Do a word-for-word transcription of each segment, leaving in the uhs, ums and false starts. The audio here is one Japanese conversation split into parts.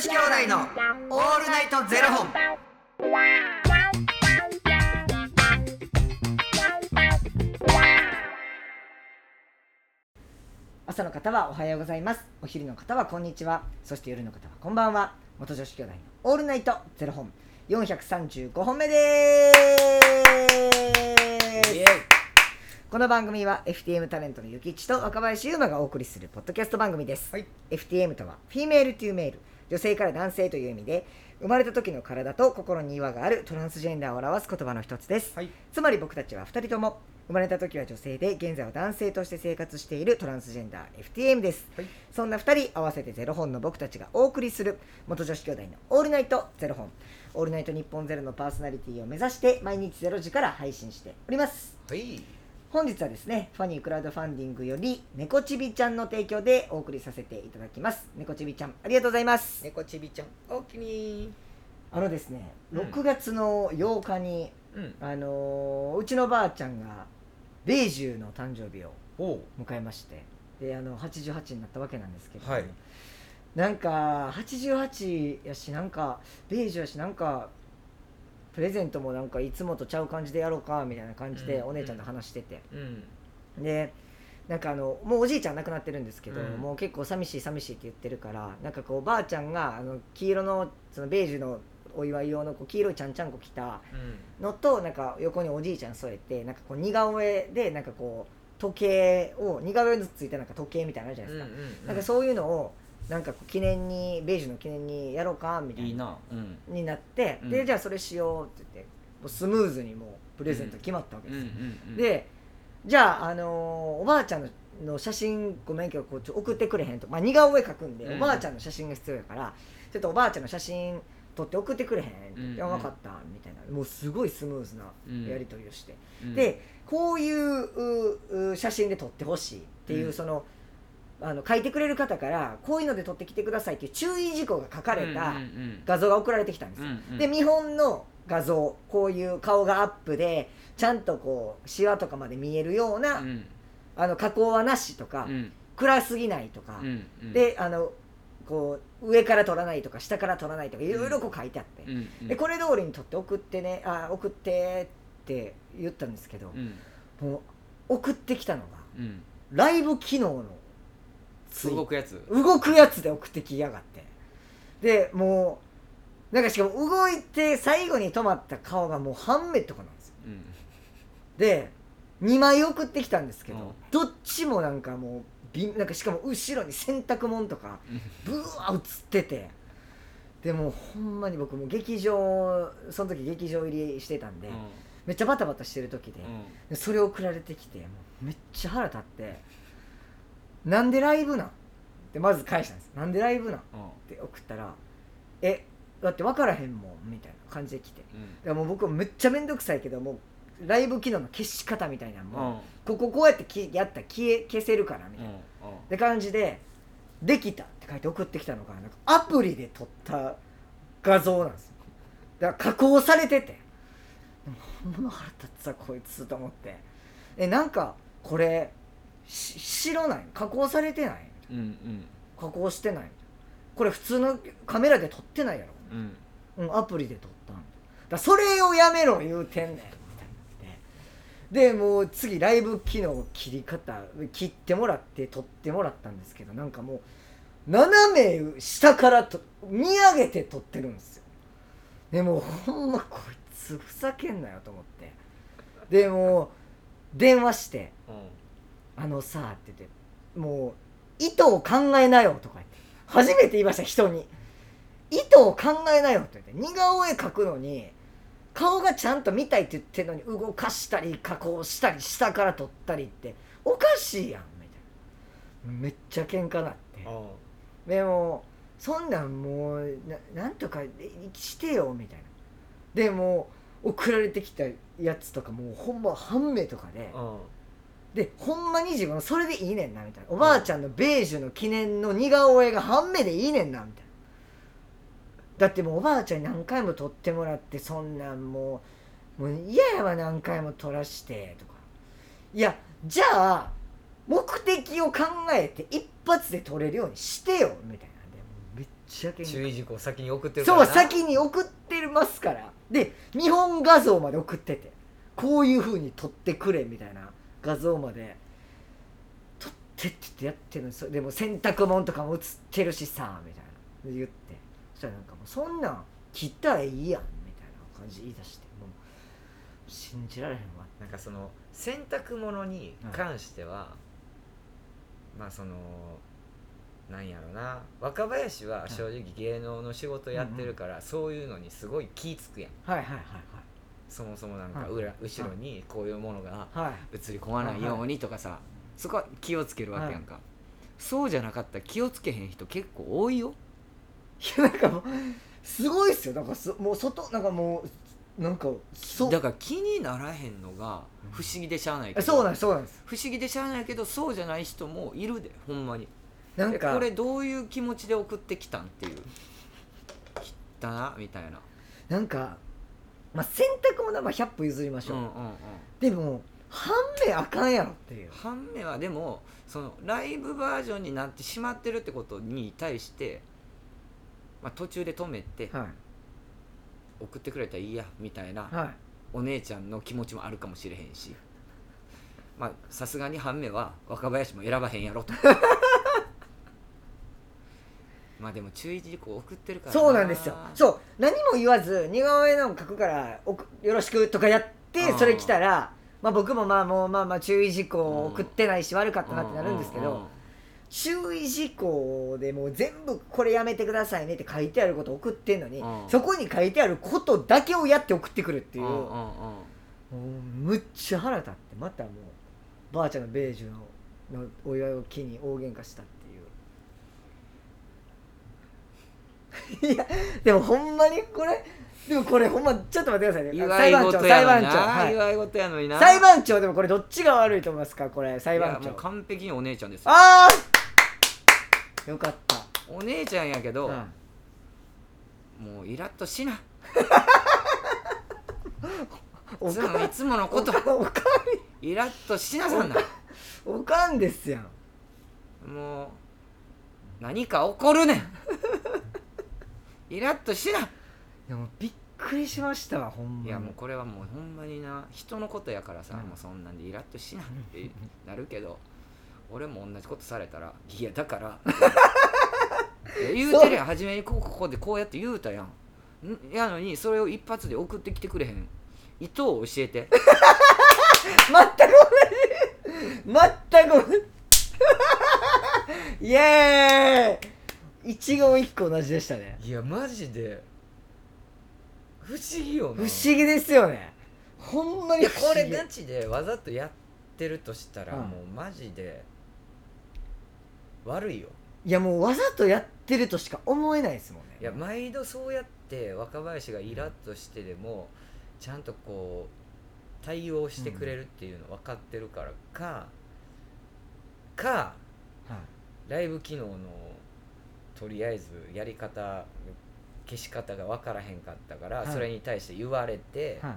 子兄弟のオールナイトゼロ本。 朝の方はおはようございます。お昼の方はこんにちは。そして夜の方はこんばんは。元女子兄弟のオールナイトゼロ本よんひゃくさんじゅうごほんめです。この番組は エフティーエム タレントのゆきちと若林優馬がお送りするポッドキャスト番組です、はい、エフティーエム とはフィメールトゥーメール、女性から男性という意味で、生まれた時の体と心に違和があるトランスジェンダーを表す言葉の一つです、はい、つまり僕たちはふたりとも生まれた時は女性で現在は男性として生活しているトランスジェンダー エフティーエム です、はい、そんなふたり合わせてゼロ本の僕たちがお送りする元女子兄弟のオールナイトゼロ本、オールナイト日本ゼロのパーソナリティを目指して毎日ゼロ時から配信しております、はい、本日はですね、ファニークラウドファンディングより猫ちびちゃんの提供でお送りさせていただきます。猫ちびちゃんありがとうございます。 猫ちびちゃんおおきに。 あのですね、ろくがつのようかに、うん、あのー、うちのばあちゃんが米寿の誕生日を迎えまして、であのはちじゅうはちになったわけなんですけど、はい、なんかはちじゅうはちやし、なんか米寿やし、なんかプレゼントもなんかいつもとちゃう感じでやろうかみたいな感じでお姉ちゃんと話してて、うんうん、でなんかあのもうおじいちゃん亡くなってるんですけど、うん、もう結構寂しい寂しいって言ってるから、なんかこうばあちゃんがあの黄色のその米寿のお祝い用のこう黄色いちゃんちゃんこ着たのと、なんか横におじいちゃん添えて、なんかこう似顔絵でなんかこう時計を似顔絵ずつついたなんか時計みたいなのあるじゃないですか、うんうんうん、なんかそういうのをなんか記念にベージュの記念にやろうかみたいな、いいな、うん、になって、うん、でじゃあそれしようって言ってもうスムーズにもうプレゼント決まったわけです、うんうんうんうん、でじゃあ、あのー、おばあちゃん の, の写真ごめんけどこうちょ送ってくれへんと、まあ、似顔絵描くんで、うん、おばあちゃんの写真が必要やからちょっとおばあちゃんの写真撮って送ってくれへんって言って、うんうん、分かったみたいな、もうすごいスムーズなやり取りをして、うん、でこういう写真で撮ってほしいっていう、うん、そのあの書いてくれる方からこういうので撮ってきてくださいっていう注意事項が書かれた画像が送られてきたんですよ、うんうん、で見本の画像、こういう顔がアップでちゃんとこうシワとかまで見えるような、うん、あの加工はなしとか、うん、暗すぎないとか、うんうん、であのこう上から撮らないとか下から撮らないとかいろいろこう書いてあって、うんうん、でこれ通りに撮って送ってね、あ送ってって言ったんですけど、うん、もう送ってきたのが、うん、ライブ機能の動くやつ動くやつで送ってきやがって、でもうなんかしかも動いて最後に止まった顔がもう半目とかなんですよ、うん、でにまい送ってきたんですけど、うん、どっちもなんかもうなんかしかも後ろに洗濯物とかブワー映ってて、でもほんまに僕も劇場その時劇場入りしてたんで、うん、めっちゃバタバタしてる時で、うん、それ送られてきてもうめっちゃ腹立って、なんでライブなんってまず返したんです。なんでライブなん、うん、って送ったら、えだって分からへんもんみたいな感じで来て、うん、だからもう僕めっちゃめんどくさいけどもライブ機能の消し方みたいなのも、うん、こここうやってきやったら消え消せるからみたいな、うんうん、で感じでできたって書いて送ってきたのがなんかアプリで撮った画像なんですよ。だから加工されてて、ほんま腹立つわこいつと思って、えなんかこれし白ない加工されてない、うんうん、加工してない、これ普通のカメラで撮ってないやろ、うんうん、アプリで撮ったんだ、それをやめろ言うてんねんみたいな。でもう次ライブ機能切り方切ってもらって撮ってもらったんですけど、なんかもう斜め下からと見上げて撮ってるんですよ。でもうほんまこいつふざけんなよと思って、でもう電話して、うん、あのさって言って、もう意図を考えなよとか言って初めて言いました。人に意図を考えなよって言って、似顔絵描くのに顔がちゃんと見たいって言ってるのに動かしたり加工したり下から撮ったりっておかしいやんみたいな、めっちゃ喧嘩なって、でもそんなんもう な, なんとかしてよみたいな。でも送られてきたやつとかもうほんま半目とかで、でほんまに自分それでいいねんなみたいな、おばあちゃんのベージュの記念の似顔絵が半目でいいねんなみたいな。だってもうおばあちゃんに何回も撮ってもらって、そんなんもうもう嫌やわ何回も撮らしてとか、いやじゃあ目的を考えて一発で撮れるようにしてよみたいな。でもめっちゃけん注意事項先に送ってるからな。 そう先に送ってますからで見本画像まで送っててこういう風に撮ってくれみたいな画像まで撮ってって言ってやってるのそでも洗濯物とかも写ってるしさみたいな言ってそしたらなんかもうそんなん切ったらいいやんみたいな感じで言い出してもう信じられへんわなんかその洗濯物に関しては、うん、まあそのなんやろな若林は正直芸能の仕事やってるから、うんうん、そういうのにすごい気つくやん。 はいはいはいはい。 そもそもなんか裏、はい、後ろにこういうものが映り込まないようにとかさ、はい、そこは気をつけるわけやんか、はい、そうじゃなかったら気をつけへん人結構多いよ。 いやなんかもうすごいっすよなんかそもう外なんかもうなんかそだから気にならへんのが不思議でしゃあないけど、 そうなんですそうなんです不思議でしゃあないけどそうじゃない人もいるでほんまに。 なんかこれどういう気持ちで送ってきたんっていう切ったなみたいななんか、まあ、洗濯物はひゃっぽ譲りましょう、うんうんうん、でも半目あかんやろっていう半目はでもそのライブバージョンになってしまってるってことに対して、まあ、途中で止めて、はい、送ってくれたらいいやみたいな、はい、お姉ちゃんの気持ちもあるかもしれへんしまあさすがに半目は若林も選ばへんやろとまあでも注意事項送ってるからな。 そうなんですよ。そう何も言わず似顔絵の書くからおくよろしくとかやってそれ来たらまあ僕もまあもうまあまあ注意事項送ってないし悪かったなってなるんですけど注意事項でもう全部これやめてくださいねって書いてあることを送ってんのにそこに書いてあることだけをやって送ってくるっていうもうむっちゃ腹立ってまたもうばあちゃんのベージュののお祝いを機に大喧嘩したっていやでもほんまにこれでもこれほんまちょっと待ってくださいね裁判長裁判長、はい、 祝い事やのにな裁判長でもこれどっちが悪いと思いますかこれ裁判長。いやもう完璧にお姉ちゃんですよ。 ああよかったお姉ちゃんやけど、うん、もうイラッとしないつもいつものことおかんイラッとしなさんなおかんですやんもう何か起こるねんイラッとしな。いやもうびっくりしましたわほんまに。 いやもうこれはもうほんまにな人のことやからさ、うん、もうそんなんでイラッとしなってなるけど俺も同じことされたらいやだから言うてるやん初めにこうここでこうやって言うたやんやのにそれを一発で送ってきてくれへん意図を教えて全く同じ全く同じイエーイ一言一句同じでしたね。 いやマジで不思議よな。 不思議ですよねほんまに不思議。 これガチでわざとやってるとしたら、うん、もうマジで悪いよ。 いやもうわざとやってるとしか思えないですもんね。 いや毎度そうやって若林がイラッとしてでもちゃんとこう対応してくれるっていうの分かってるからか、うん、か、はい、ライブ機能のとりあえずやり方消し方が分からへんかったから、はい、それに対して言われて、はい、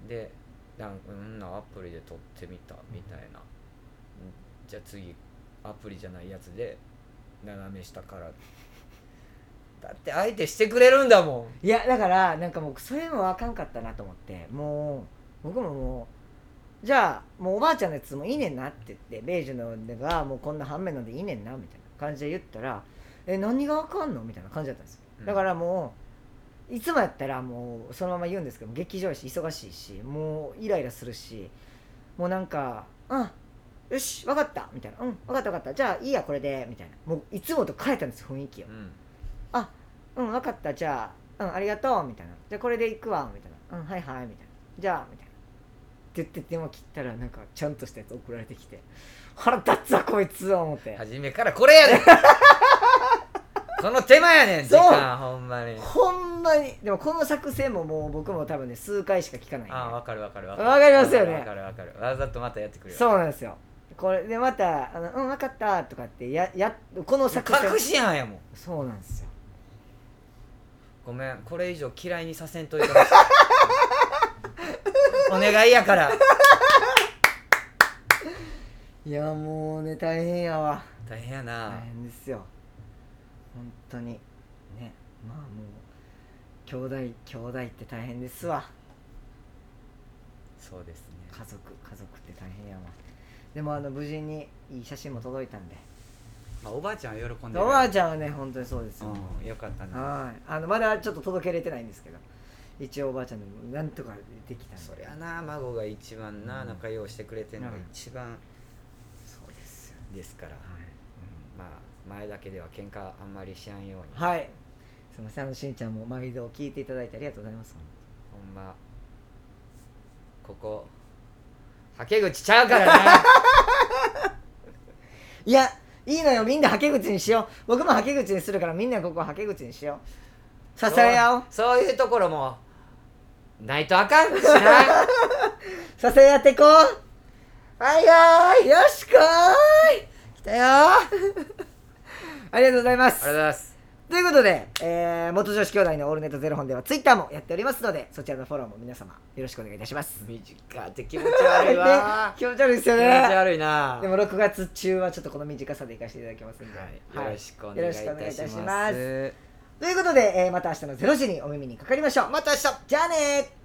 でなんんなアプリで撮ってみたみたいな、うん、じゃあ次アプリじゃないやつで斜め下からだって相手してくれるんだもん。いやだからなんかもうそれもあかんかったなと思ってもう僕ももうじゃあもうおばあちゃんのやつもいいねんなって言ってベージュのがもうこんな半面のでいいねんなみたいな感じで言ったらえ何があかんのみたいな感じだったんですよ。だからもういつもやったらもうそのまま言うんですけど劇場やし忙しいしもうイライラするしもうなんかうんよし分かったみたいなうん分かった分かったじゃあいいやこれでみたいなもういつもと変えたんです雰囲気を、うん、あうん分かったじゃあうんありがとうみたいなじゃあこれで行くわみたいなうんはいはいみたいなじゃあみたいなって言って電話切ったらなんかちゃんとしたやつ送られてきて腹立つわこいつは思って初めからこれやでこの手間やねん時間ほんまにほんまにでもこの作戦ももう僕も多分ね数回しか聞かないんであ分かる分かる分かる分かりますよね分かる分かるわざとまたやってくるよそうなんですよこれでまたあのうん分かったとかってややこの作戦隠しやんやもんそうなんですよごめんこれ以上嫌いにさせんといてほしいお願いやからいやもうね大変やわ大変やな大変ですよ本当にね、まあもう兄弟兄弟って大変ですわ。 そうですね。 家族家族って大変やわ。でもあの無事にいい写真も届いたんで、 まあ、おばあちゃんは喜んでる。 おばあちゃんはね本当にそうですよ、 うん、よかったね。 はい、あのまだちょっと届けれてないんですけど、一応おばあちゃんでもなんとかできたんで。 そりゃな、孫が一番な、うん、仲良うしてくれてるのが一番、うん、 そうですよですから、はい、うん、まあ前だけでは喧嘩あんまりしやんように。 はい、すみません、あのしんちゃんも毎度聞いていただいてありがとうございます。 ほんまここはけ口ちゃうからな。 いやいいのよ、みんなはけ口にしよう。僕もはけ口にするからみんなここはけ口にしよう。支え合おう。 そういうところもないとあかんしな。 支え合ってこう。はいよーい、よしこーい、来たよー。ありがとうございます。 ありがとうございます。 ということで、えー、元女子兄弟のオールネットゼロ本ではツイッターもやっておりますので、そちらのフォローも皆様よろしくお願いいたします。 短って気持ち悪いわ、 ね、気持ち悪いですよね。 気持ち悪いな。でもろくがつ中はちょっとこの短さでいかせていただきますんで、 はいはい、よろしくお願いいたします。 ますということで、えー、また明日のゼロ時にお耳にかかりましょう。 また明日。 じゃあねー。